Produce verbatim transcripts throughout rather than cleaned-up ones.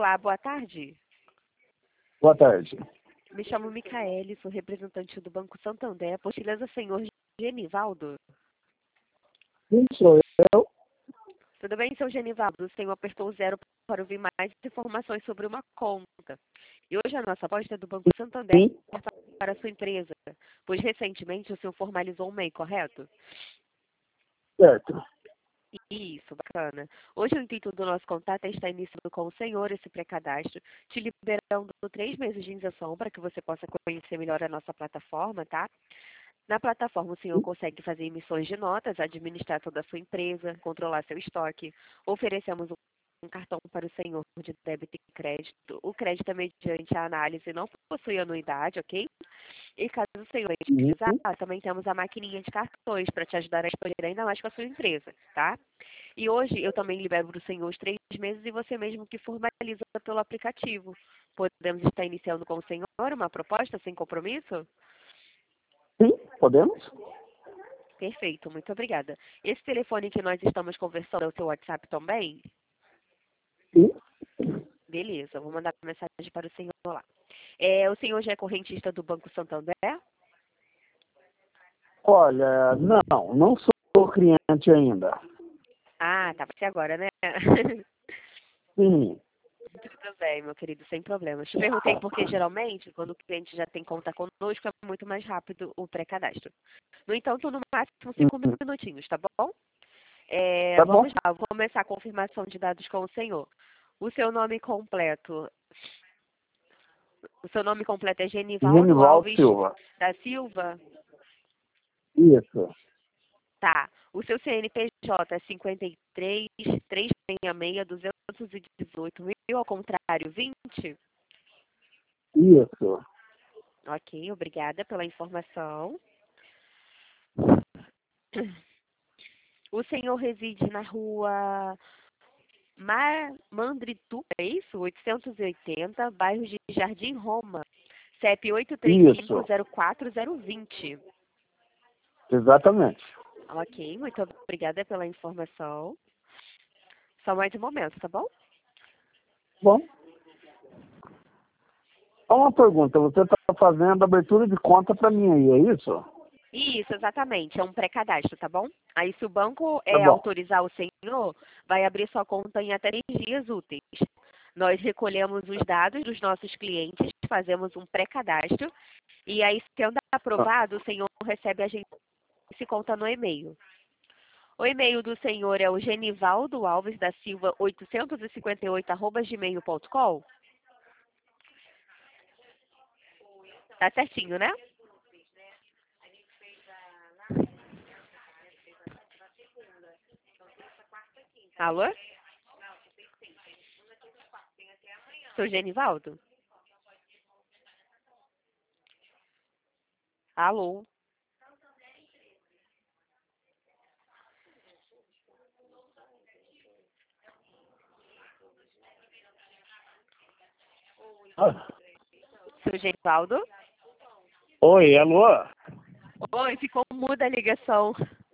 Olá, boa tarde. Boa tarde. Me chamo Micaele, sou representante do Banco Santander. Por gentileza, senhor Genivaldo. Quem sou eu? Tudo bem, seu Genivaldo? O senhor apertou o zero para ouvir mais informações sobre uma conta. E hoje a nossa aposta é do Banco Santander Sim. para a sua empresa, pois recentemente o senhor formalizou um M E I, correto? Certo. Isso, bacana. Hoje o intuito do nosso contato é estar iniciando com o senhor esse pré-cadastro, te liberando três meses de isenção para que você possa conhecer melhor a nossa plataforma, tá? Na plataforma, o senhor consegue fazer emissões de notas, administrar toda a sua empresa, controlar seu estoque. Oferecemos um um cartão para o senhor de débito e crédito. O crédito é mediante a análise, não possui anuidade, ok? E caso o senhor Uhum. precisar, também temos a maquininha de cartões para te ajudar a escolher ainda mais com a sua empresa, tá? E hoje eu também libero para o senhor os três meses e você mesmo que formaliza pelo aplicativo. Podemos estar iniciando com o senhor uma proposta sem compromisso? Sim, podemos? Perfeito, muito obrigada. Esse telefone que nós estamos conversando é o seu WhatsApp também? Sim. Beleza, vou mandar mensagem para o senhor lá. É, o senhor já é correntista do Banco Santander? Olha, não, não sou cliente ainda. Ah, tá, vai ser agora, né? Sim. Tudo bem, meu querido, sem problemas. Te perguntei porque geralmente, quando o cliente já tem conta conosco, é muito mais rápido o pré-cadastro. No entanto, no máximo cinco Uhum. minutinhos, tá bom? É, Tá bom? vamos lá, vou começar a confirmação de dados com o senhor. O seu nome completo, o seu nome completo é Genivaldo Genivaldo Alves Silva. da Silva? Isso. Tá. O seu C N P J é cinquenta e três, trezentos e sessenta e seis, duzentos e dezoito mil, ao contrário, vinte? Isso. Ok, obrigada pela informação. O senhor reside na rua Mar Mandritu, é isso? oitocentos e oitenta, bairro de Jardim Roma, C E P oito três cinco Isso. zero quatro zero dois zero. Exatamente. Ok, muito obrigada pela informação. Só mais um momento, tá bom? Bom. Só uma pergunta, você está fazendo abertura de conta para mim aí, é isso? Isso, exatamente. É um pré-cadastro, tá bom? Aí, se o banco Tá é, bom. autorizar o senhor, vai abrir sua conta em até três dias úteis. Nós recolhemos os dados dos nossos clientes, fazemos um pré-cadastro, e aí, sendo Ah, aprovado, o senhor recebe a gente se conta no e-mail. O e-mail do senhor é o Genivaldo Alves da Silva oitocentos e cinquenta e oito arroba gmail ponto com. Tá certinho, né? Alô? Seu Genivaldo? Alô? ah. Seu Genivaldo? Oi, alô? Oi, ficou muda a ligação.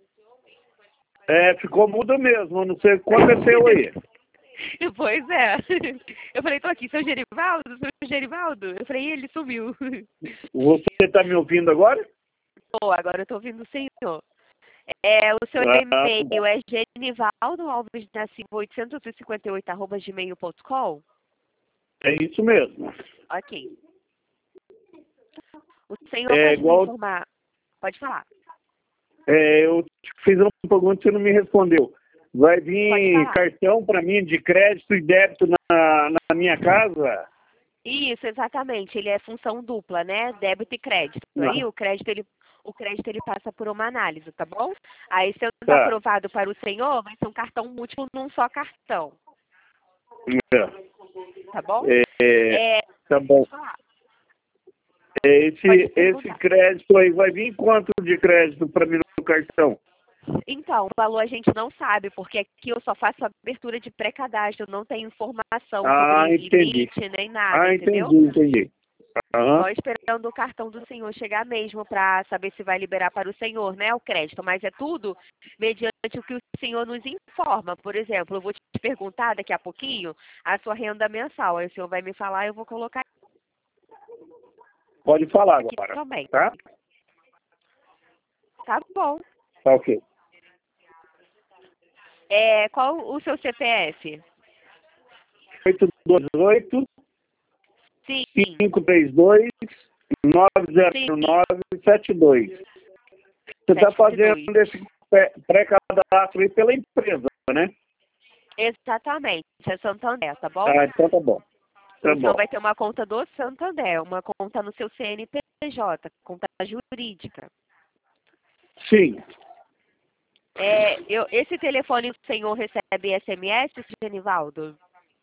É, ficou mudo mesmo, não sei o que aconteceu aí. Pois é. Eu falei, tô aqui, seu Gerivaldo, seu Gerivaldo. Eu falei, "Ih, ele sumiu." Você está me ouvindo agora? Pô, agora eu tô ouvindo o senhor. É, o seu Ah, tá e-mail bom. é Genivaldo Alves da Silva oitocentos e cinquenta e oito arroba gmail ponto com? É isso mesmo. Ok. O senhor É pode me igual, informar? Pode falar. é, eu te fiz uma pergunta e você não me respondeu. Vai Pode vir falar. cartão para mim de crédito e débito na, na minha casa? Isso, exatamente. Ele é função dupla, né? Débito e crédito. Aí Não. o crédito ele, o crédito ele passa por uma análise, tá bom? Aí sendo Tá. aprovado para o senhor, vai ser um cartão múltiplo num só cartão, tá bom? É, é, É, tá bom. pode falar. É, Pode esse, esse perguntar. crédito aí, vai vir quanto de crédito para mim no cartão? Então, o valor a gente não sabe, porque aqui eu só faço a abertura de pré-cadastro, não tenho informação Ah, sobre entendi. limite nem nada, Ah, entendeu? entendi, entendi. Aham. Só esperando o cartão do senhor chegar mesmo para saber se vai liberar para o senhor, né, o crédito. Mas é tudo mediante o que o senhor nos informa. Por exemplo, eu vou te perguntar daqui a pouquinho a sua renda mensal. Aí o senhor vai me falar, eu vou colocar Pode falar aqui agora, também. tá? Tá bom. Tá ok. É, qual o seu C P F? oito dois oito, Sim, cinco três dois, nove sim, zero nove sete dois. Você está fazendo sete dois. esse pré- pré-cadastro aí pela empresa, né? Exatamente, é Santander, tá bom? Ah, então tá bom. Tá O senhor bom. vai ter uma conta do Santander, uma conta no seu C N P J, conta jurídica. Sim. É, eu, esse telefone o senhor recebe S M S, Genivaldo?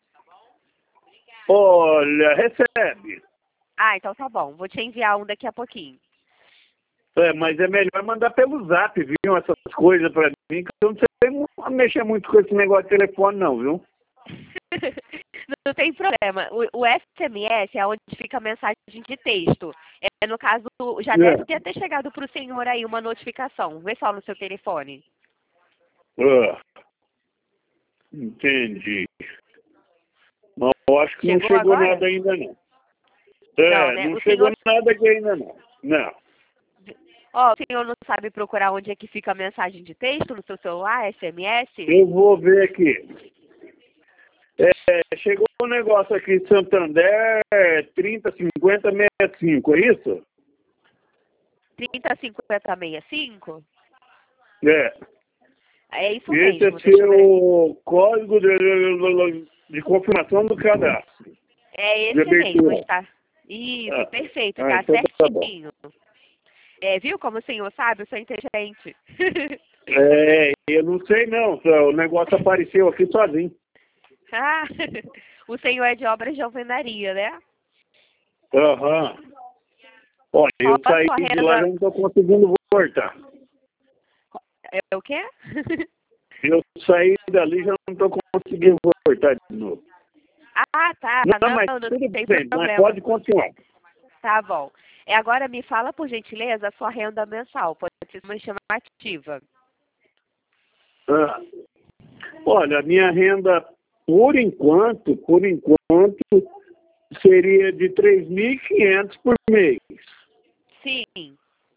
Olha, recebe. Ah, então tá bom. Vou te enviar um daqui a pouquinho. É, mas é melhor mandar pelo zap, viu? Essas coisas pra mim, que eu não sei mu- mexer muito com esse negócio de telefone, não, viu? Não tem problema. O, o S M S é onde fica a mensagem de texto. É, no caso, já deve É. ter até chegado para o senhor aí uma notificação. Vê só no seu telefone. Ah, entendi. Mas eu acho que não Chegou chegou agora? nada ainda, não. Não, É, né? não O chegou senhor, nada aqui ainda, não. Não. ó, o senhor não sabe procurar onde é que fica a mensagem de texto no seu celular, S M S? Eu vou ver aqui. É, chegou um negócio aqui de Santander, trinta cinquenta sessenta e cinco, é isso? trinta cinquenta sessenta e cinco? É. É isso Esse é mesmo, deixa eu ver. seu código de, de confirmação do cadastro. É De esse mesmo, abertura. está. Isso, Ah, perfeito, ah, tá então tá bom. certinho. É, viu como o senhor sabe? Eu sou inteligente. É, eu não sei não, o negócio apareceu aqui sozinho. Ah, o senhor é de obras de alvenaria, né? Aham. Olha, Qual eu a saí sua de lá e já renda? não estou conseguindo voltar. É o quê? Eu saí dali e já não estou conseguindo voltar de novo. Ah, tá. Não, mas Não, não tudo tem bem, mas problema. pode continuar. Tá bom. É, agora me fala, por gentileza, a sua renda mensal. Pode ser uma estimativa. Ah, olha, a minha renda, por enquanto, por enquanto, seria de três mil e quinhentos por mês. Sim.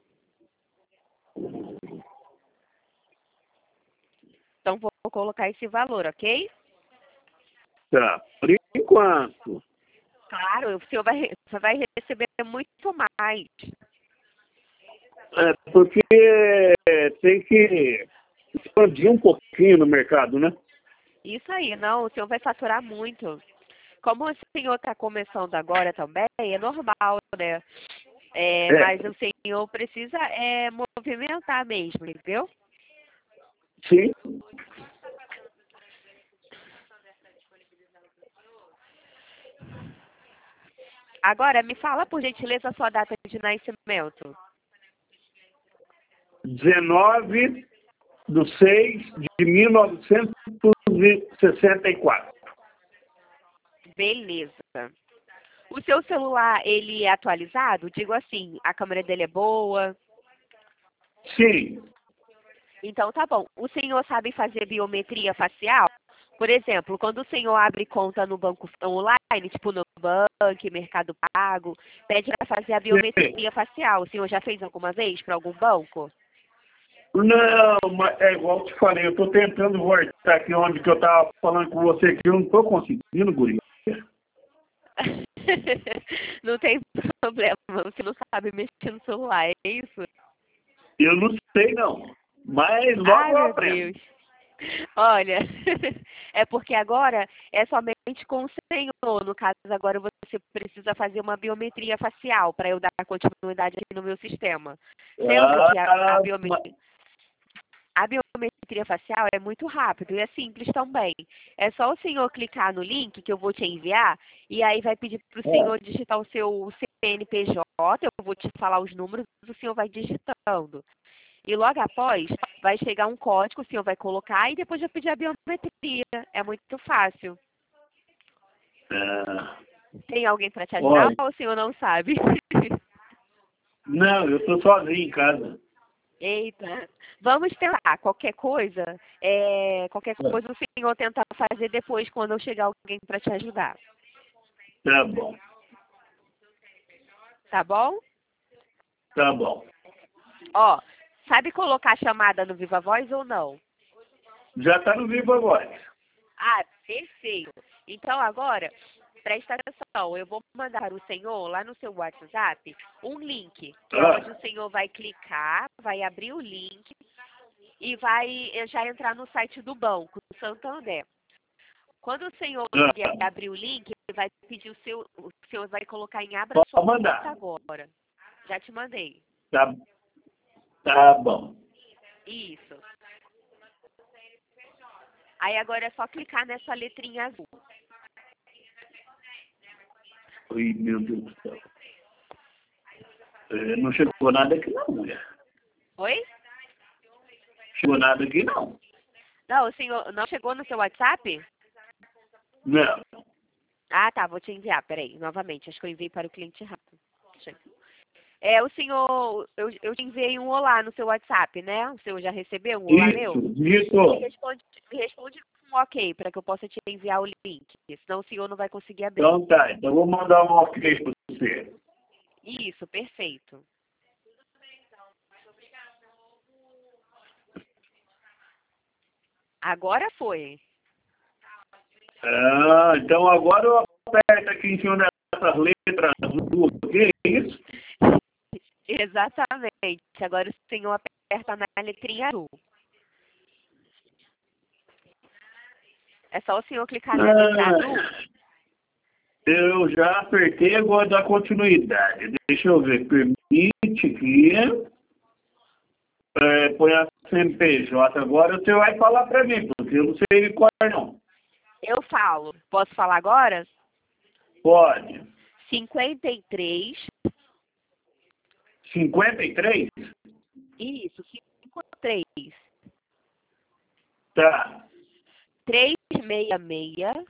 Então vou colocar esse valor, ok? Tá, por enquanto. Claro, o senhor vai, você vai receber muito mais. É, porque é, tem que expandir um pouquinho no mercado, né? Isso aí, não, o senhor vai faturar muito. Como o senhor está começando agora também, é normal, né? É, É, mas o senhor precisa é, movimentar mesmo, entendeu? sim. Agora, me fala, por gentileza, a sua data de nascimento. dezenove de seis de mil novecentos e sessenta e quatro. Beleza. O seu celular, ele é atualizado? Digo assim, a câmera dele é boa? Sim. Então tá bom. O senhor sabe fazer biometria facial? Por exemplo, quando o senhor abre conta no banco online, tipo no Nubank, Mercado Pago, pede para fazer a Sim. biometria facial. O senhor já fez alguma vez para algum banco? Não, mas é igual eu te falei, eu estou tentando voltar aqui onde que eu estava falando com você aqui, eu não estou conseguindo, guri. Não tem problema, você não sabe mexer no celular, é isso? Eu não sei não, mas logo Ai, eu meu aprendo. Deus. Olha, é porque agora é somente com o senhor. No caso, agora você precisa fazer uma biometria facial para eu dar continuidade aqui no meu sistema. Sendo que a, a, Ah, ma- biometria, a biometria facial é muito rápido e é simples também. É só o senhor clicar no link que eu vou te enviar e aí vai pedir para o é. senhor digitar o seu C N P J. Eu vou te falar os números, o senhor vai digitando. E logo após, vai chegar um código, o senhor vai colocar e depois vai pedir a biometria. É muito fácil. Ah. Tem alguém para te ajudar Olha, ou o senhor não sabe? não, eu estou sozinho em casa. Eita, vamos tentar. Qualquer coisa, é, qualquer coisa o senhor tenta fazer depois quando eu chegar alguém para te ajudar. Tá bom, Tá bom? tá bom. Ó, sabe colocar a chamada no Viva Voz ou não? Já está no vivo agora. Ah, perfeito. Então agora, presta atenção, eu vou mandar para o senhor lá no seu WhatsApp um link, que é Ah, onde o senhor vai clicar, vai abrir o link e vai já entrar no site do Banco do Santander. Quando o senhor conseguir ah, abrir o link, ele vai pedir o seu, o senhor vai colocar em abra sua pode conta mandar. agora. Já te mandei. Tá, tá bom. Isso. Aí agora é só clicar nessa letrinha azul. Oi, meu Deus do céu. É, não chegou nada aqui não, mulher. Oi? Chegou nada aqui não. Não, o senhor não chegou no seu WhatsApp? Não. Ah, tá, vou te enviar, peraí, novamente, acho que eu enviei para o cliente errado. Deixa eu- É, o senhor, eu, eu te enviei um olá no seu WhatsApp, né? O senhor já recebeu um olá Isso, meu? Me isso. responde, me responde com um ok, para que eu possa te enviar o link, senão o senhor não vai conseguir abrir. Então tá, então eu vou mandar um ok para você. Isso, perfeito. Agora foi. Ah, então agora eu aperto aqui em cima dessas letras azuis, que é isso? Exatamente. Agora o senhor aperta na letrinha azul. É só o senhor clicar na letra azul. Ah, eu já apertei, agora dar continuidade. Deixa eu ver, permite que é, põe a C N P J. Agora você vai falar para mim, porque eu não sei de cor não. Eu falo. Posso falar agora? Pode. cinquenta e três. cinquenta e três? Isso, cinquenta e três. Tá. trezentos e sessenta e seis.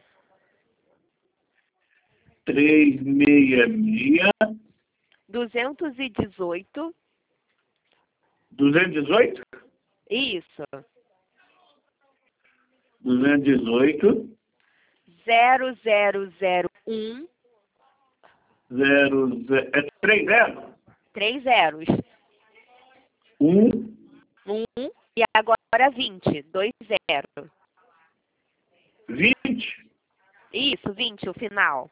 trezentos e sessenta e seis. duzentos e dezoito. duzentos e dezoito? Isso. duzentos e dezoito. zero zero zero um. zero, zero, é três zero? Três zeros. um, Um. E agora vinte. Dois zero. vinte. Isso, vinte, o final.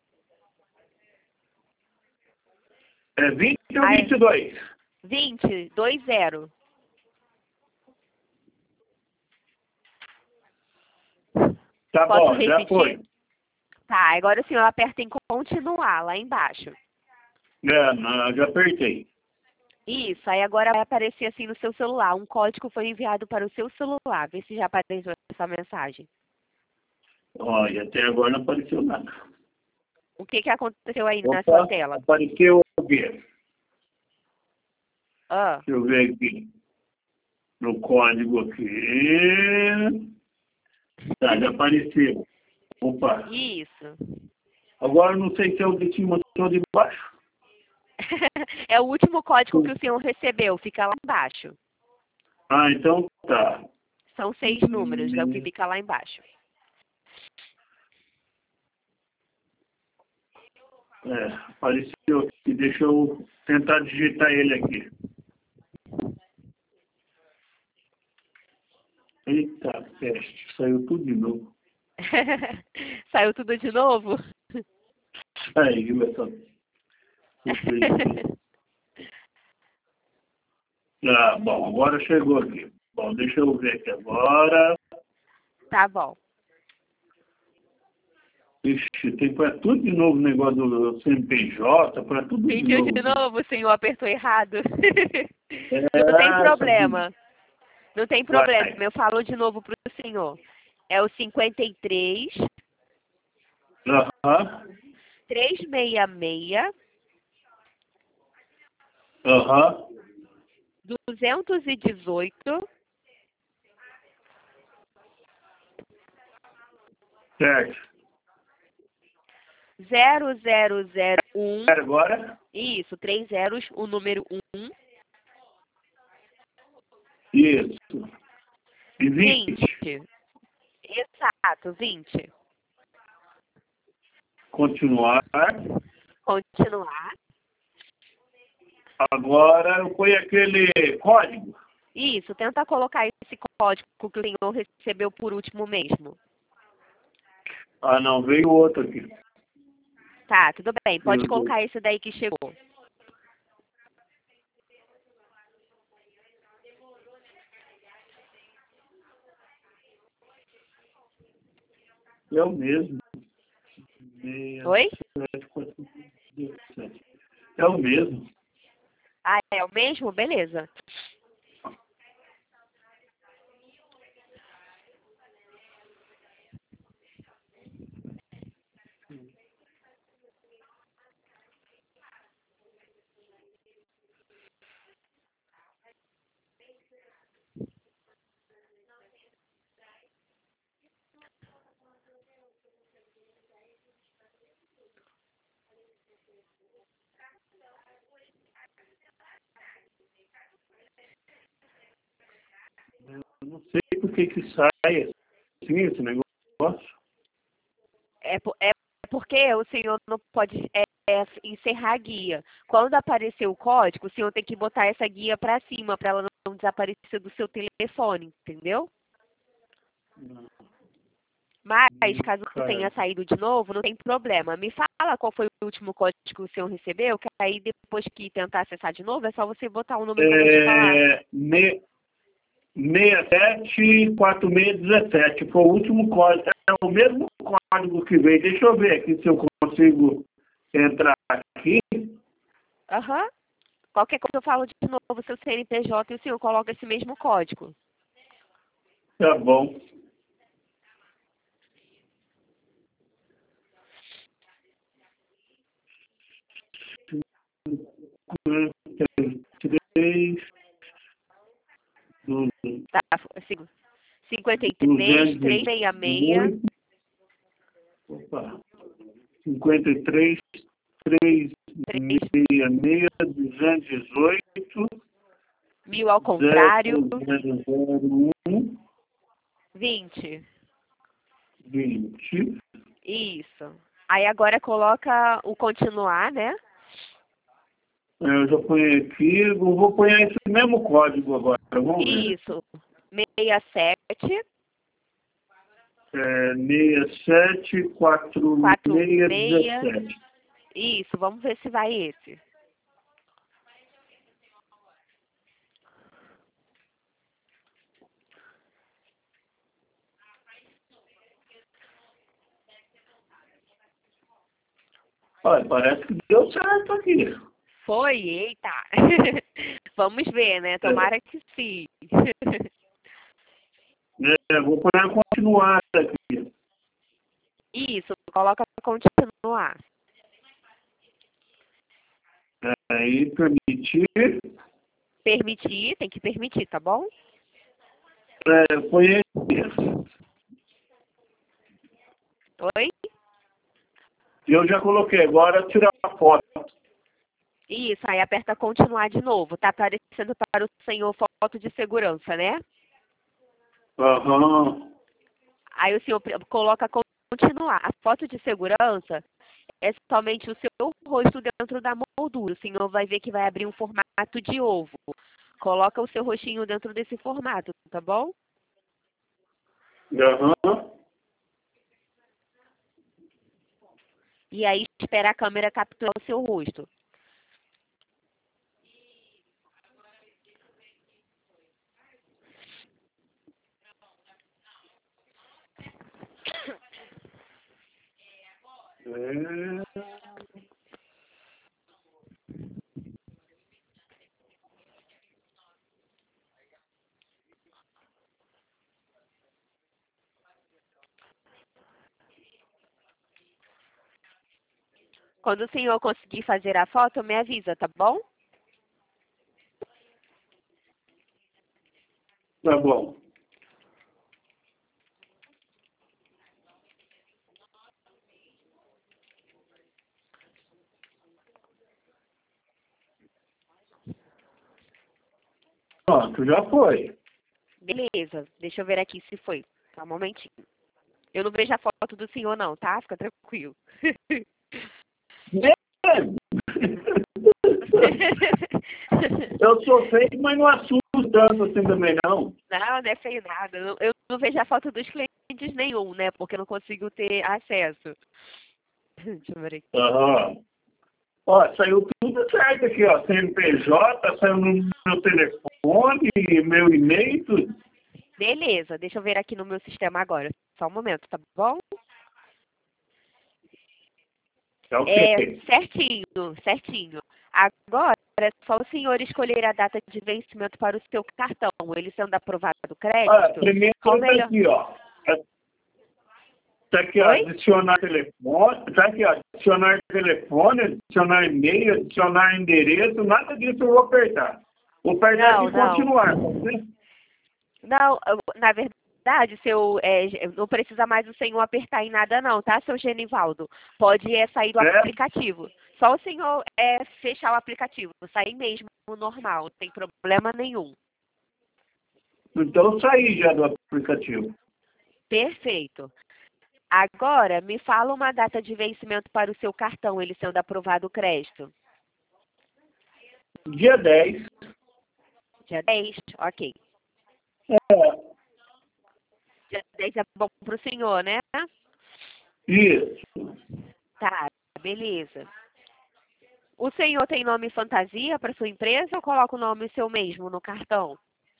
É vinte ou Aí, vinte e dois? vinte, dois zero. Tá Posso bom, já repetir? foi. Tá, agora o senhor aperta em continuar lá embaixo. É, não, já apertei. Isso, aí agora vai aparecer assim no seu celular. Um código foi enviado para o seu celular. Vê se já apareceu essa mensagem. Olha, até agora não apareceu nada. O que, que aconteceu aí na sua Opa, tela? apareceu o quê? Ah, Deixa eu ver aqui. No código aqui. Tá, já apareceu. Opa. isso. Agora eu não sei se é o de cima ou de baixo. É o último código que o senhor recebeu. Fica lá embaixo. Ah, então tá. São seis números, é o que fica lá embaixo. É, apareceu aqui. Deixa eu tentar digitar ele aqui. Eita, peste. Saiu tudo de novo. Saiu tudo de novo? Aí, essa... Ah, bom, agora chegou aqui. Bom, deixa eu ver aqui agora. Tá bom. Ixi, tem que pôr tudo de novo o negócio do C N P J, para tudo de Pediu novo. de novo, o senhor apertou errado. É, Não tem problema. Não tem vai. problema. Eu falo de novo para o senhor. É o cinquenta e três, Aham, trezentos e sessenta e seis, aham, duzentos e dezoito, certo. zero zero zero um. Agora? Isso, três zeros, o número um. Isso. E vinte. vinte. Exato, vinte. Continuar. Continuar. Agora eu ponho aquele código. Isso, tenta colocar esse código que o senhor recebeu por último mesmo. Ah, não, veio outro aqui. Tá, tudo bem. Pode Veio colocar esse daí que chegou. É o mesmo. Meia, Oi? sete, quatro, sete. É o mesmo. Ah, é o mesmo? Beleza. Eu não sei por que que sai assim esse negócio. É, po- é porque o senhor não pode é, é, encerrar a guia. Quando aparecer o código, o senhor tem que botar essa guia para cima, para ela não desaparecer do seu telefone, entendeu? Mas, caso tenha saído de novo, não tem problema. Me fala qual foi o último código que o senhor recebeu, que aí depois que tentar acessar de novo, é só você botar o número que eu vou te falar. É, me, seis sete quatro seis um sete. Foi o último código. É o mesmo código que veio. Deixa eu ver aqui se eu consigo entrar aqui. Aham. Qualquer coisa eu falo de novo, seu C N P J, e o senhor coloca esse mesmo código. Tá bom. Três, Tá, assim, cinquenta e três, trezentos e sessenta e seis. Opa. cinquenta e três, trezentos e sessenta e seis, duzentos e dezoito. Mil ao contrário. zero zero um, vinte. vinte. Isso. Aí agora coloca o continuar, né? Eu já ponho aqui, eu vou pôr esse mesmo código agora, vamos ver. Isso. sessenta e sete. É, seis sete quatro seis um sete. Isso, vamos ver se vai esse. Olha, parece que deu certo aqui. Foi? Eita! Vamos ver, né? Tomara que sim. É, vou pôr a continuar aqui. Isso, coloca continuar. Aí, permitir. Permitir, tem que permitir, tá bom? É, põe aqui. Oi? Eu já coloquei, agora tirar a foto. Isso, aí aperta continuar de novo. Tá aparecendo para o senhor foto de segurança, né? Aham. Aí o senhor pre- coloca continuar. A foto de segurança é somente o seu rosto dentro da moldura. O senhor vai ver que vai abrir um formato de ovo. Coloca o seu rostinho dentro desse formato, tá bom? Aham. E aí espera a câmera capturar o seu rosto. É. Quando o senhor conseguir fazer a foto, me avisa, tá bom? Tá bom. Pronto, já foi. Beleza, deixa eu ver aqui se foi. Tá um momentinho. Eu não vejo a foto do senhor não, tá? Fica tranquilo. Eu sou feio, mas não assusto tanto assim também, não. Não, não é feio nada. Eu, eu não vejo a foto dos clientes nenhum, né? Porque eu não consigo ter acesso. Deixa eu ver aqui. Aham. Ó, saiu tudo certo aqui, ó. C N P J, saiu no meu telefone, meu e-mail, tudo. Beleza, deixa eu ver aqui no meu sistema agora. Só um momento, tá bom? Tá ok. É, certinho, certinho. Agora, é só o senhor escolher a data de vencimento para o seu cartão. Ele sendo aprovado do crédito. Ah, primeiro qual tá melhor... aqui, ó. Tá aqui, ó, Oi? adicionar telefone, tá aqui, ó, adicionar telefone, adicionar e-mail, adicionar endereço, nada disso eu vou apertar. Vou apertar Não, aqui e não. continuar, tá vendo? Não, eu- na verdade, seu, é, não precisa mais o senhor apertar em nada não, tá, seu Genivaldo? Pode é, sair do É? aplicativo. Só o senhor é, fechar o aplicativo, sair mesmo normal, não tem problema nenhum. Então eu saí já do aplicativo. Perfeito. Agora, me fala uma data de vencimento para o seu cartão, ele sendo aprovado o crédito. Dia dez. Dia dez, ok. É, Dia dez é bom para o senhor, né? isso. Tá, beleza. O senhor tem nome fantasia para sua empresa ou coloca o nome seu mesmo no cartão?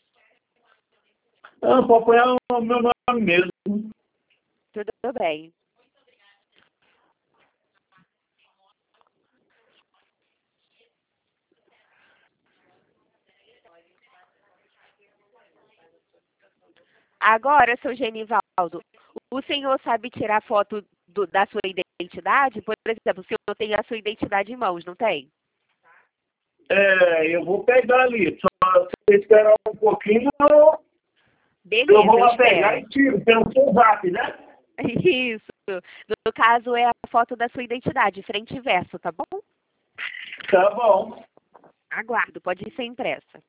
Ah, pode apoiar o meu nome mesmo. Tudo bem. Agora, seu Genivaldo, o senhor sabe tirar foto do- da sua identidade? Por exemplo, o senhor tem a sua identidade em mãos, não tem? É, eu vou pegar ali. Só se esperar um pouquinho, eu, eu Beleza, vou eu lá pegar espero. e tiro, porque eu sou rápido, né? Isso. No caso, é a foto da sua identidade, frente e verso, tá bom? Tá bom. Aguardo, pode ser impressa.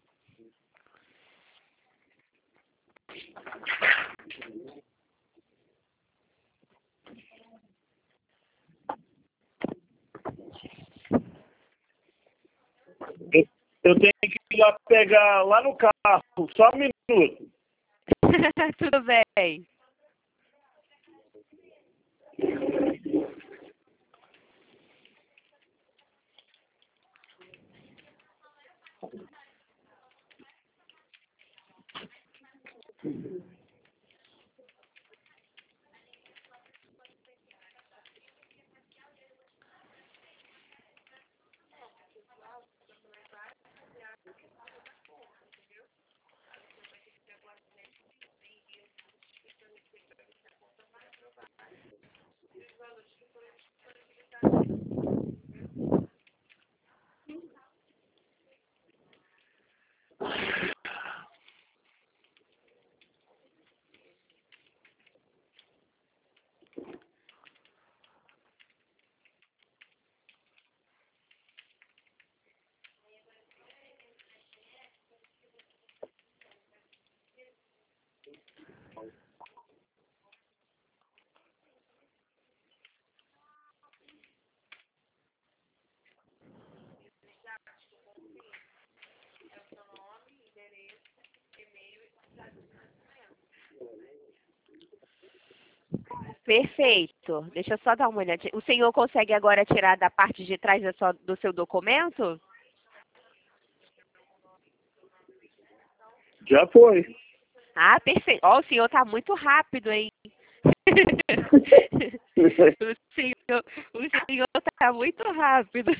Eu tenho que ir lá pegar lá no carro, só um minuto. Tudo bem. Perfeito. Deixa eu só dar uma olhadinha. O senhor consegue agora tirar da parte de trás da sua- do seu documento? Já foi. Ah, perfeito. Ó, o senhor tá muito rápido, hein? o senhor, o senhor tá muito rápido.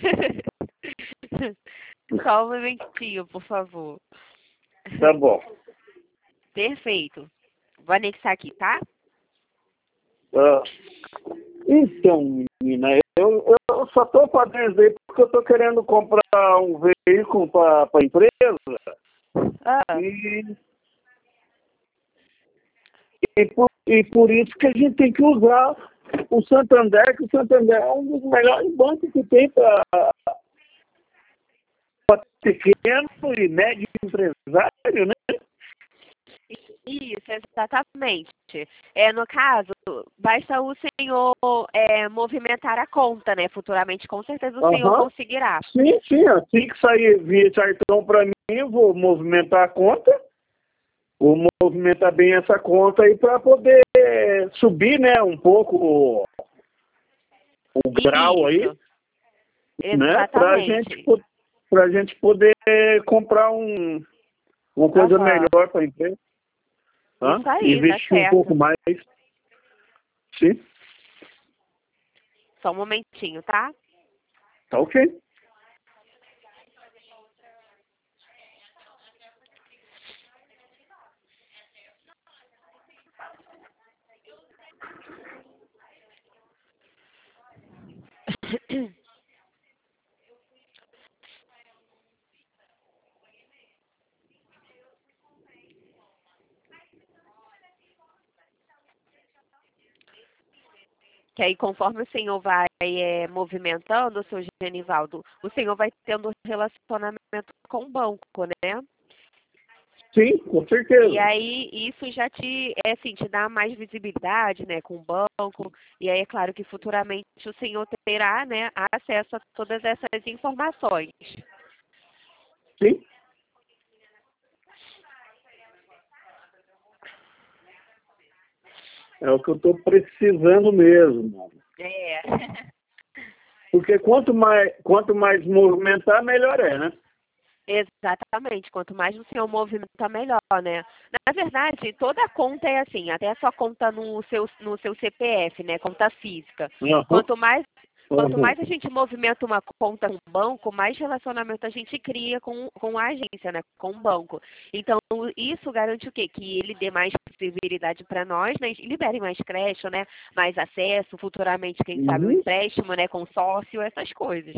Só um momentinho, por favor. Tá bom. Perfeito. Vou anexar aqui, tá? Ah, então, menina, eu, eu só estou fazendo isso aí porque eu estou querendo comprar um veículo para a empresa Ah, e, e, por, e por isso que a gente tem que usar o Santander, que o Santander é um dos melhores bancos que tem para pequeno e médio empresário, né? Isso, exatamente. É, no caso, basta o senhor é, movimentar a conta, né? Futuramente, com certeza, o senhor Aham. conseguirá. Sim, sim. Assim que sair via cartão para mim, eu vou movimentar a conta. Vou movimentar bem essa conta aí para poder subir, né, um pouco o, o grau aí, Isso, né? Para gente, exatamente. pra gente poder comprar um, uma coisa Aham. melhor para a empresa. Tá? Isso aí, tá Investir um pouco certo. mais. Sim, Só um momentinho, tá? tá ok. Que aí, conforme o senhor vai é, movimentando, o seu Genivaldo, o senhor vai tendo um relacionamento com o banco, né? Sim, com E certeza. aí, isso já te, é, assim, te dá mais visibilidade, né, com o banco. E aí, é claro que futuramente o senhor terá, né, acesso a todas essas informações. Sim. É o que eu estou precisando mesmo. É. Porque quanto mais, quanto mais movimentar, melhor é, né? Exatamente. Quanto mais o senhor movimenta, melhor, né? Na verdade, toda conta é assim, até a sua conta no seu, no seu C P F, né? Conta física. Aham, Quanto mais, quanto aham. mais a gente movimenta uma conta com o banco, mais relacionamento a gente cria com, com a agência, né? Com o banco. Então, isso garante o quê? Que ele dê mais possibilidade para nós, né? E libere mais crédito, né? Mais acesso, futuramente, quem sabe, um Uhum. empréstimo, né? Consórcio, essas coisas.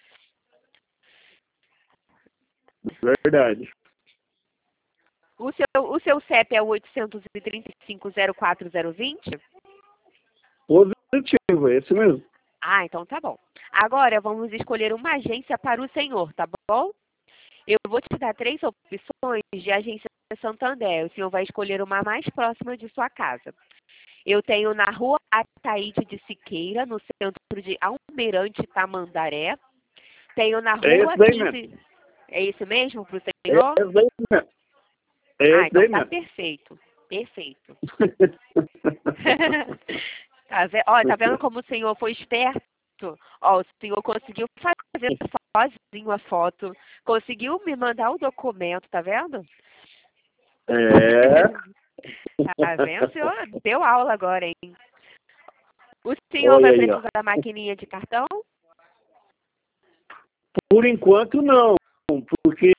Verdade. O seu, o seu C E P é o oitocentos e trinta e cinco, zero quatro zero vinte? Positivo, é esse mesmo. Ah, então tá bom. Agora vamos escolher uma agência para o senhor, tá bom? Eu vou te dar três opções de agência Santander. O senhor vai escolher uma mais próxima de sua casa. Eu tenho na rua Ataíde de Siqueira, no centro de Almirante Tamandaré. Tenho na É rua esse daí mesmo. quinze. É isso mesmo para o É senhor? esse daí mesmo. É Ah, esse então daí tá mesmo. perfeito. Perfeito. Tá vendo? Ó, tá vendo como o senhor foi esperto? Ó, o senhor conseguiu fazer sozinho a foto, conseguiu me mandar o documento, tá vendo? É. Tá vendo? O senhor deu aula agora, hein? O senhor Olha vai aí, ó. precisar da maquininha de cartão? Por enquanto, não. Porque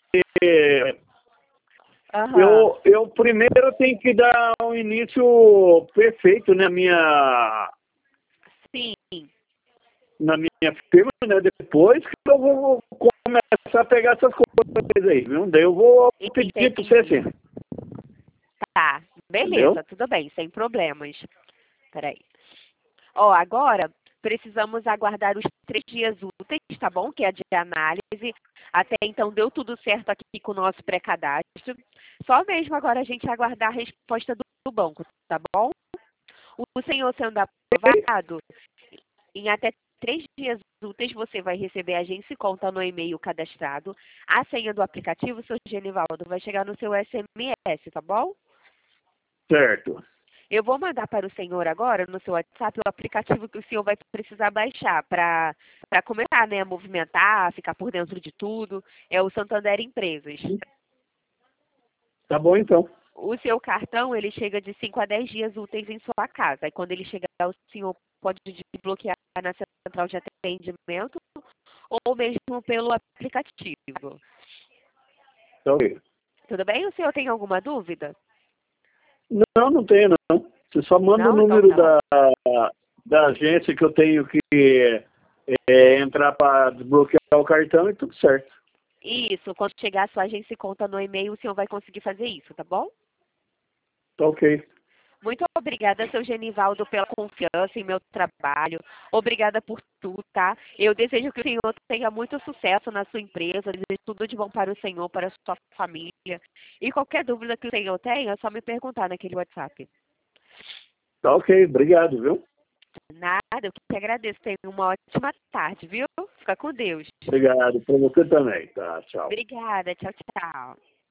Aham. eu, eu primeiro tenho que dar um início perfeito na minha, Sim, na minha firma, né? Depois que eu vou começar a pegar essas coisas aí, viu? Daí eu vou pedir para você entendi. assim, Tá, entendeu? beleza, tudo bem, sem problemas. Peraí. Ó, agora precisamos aguardar os três dias úteis, tá bom? Que é de análise. Até então deu tudo certo aqui com o nosso pré-cadastro. Só mesmo agora a gente aguardar a resposta do, do banco, tá bom? O senhor sendo aprovado, em até três dias úteis você vai receber a agência e conta no e-mail cadastrado. A senha do aplicativo, seu Genivaldo, vai chegar no seu S M S, tá bom? Certo. Eu vou mandar para o senhor agora, no seu WhatsApp, o aplicativo que o senhor vai precisar baixar para começar, né, a movimentar, ficar por dentro de tudo. É o Santander Empresas. Tá bom então. O seu cartão, ele chega de cinco a dez dias úteis em sua casa. E quando ele chegar, o senhor pode desbloquear na central de atendimento ou mesmo pelo aplicativo. Tá ok. Tudo bem? O senhor tem alguma dúvida? Não, não tenho não. Você só manda o Não? Então número tá bom. da, da agência que eu tenho que é, entrar para desbloquear o cartão e tudo certo. Isso, quando chegar a sua agência e conta no e-mail, o senhor vai conseguir fazer isso, tá bom? Tá ok. Muito obrigada, seu Genivaldo, pela confiança em meu trabalho. Obrigada por tudo, tá? Eu desejo que o senhor tenha muito sucesso na sua empresa, desejo tudo de bom para o senhor, para a sua família. E qualquer dúvida que o senhor tenha, é só me perguntar naquele WhatsApp. Tá ok, obrigado, viu? Nada, eu que agradeço. Tenha uma ótima tarde, viu? Fica com Deus. Obrigado para você também, tá? Tchau. Obrigada, tchau, tchau.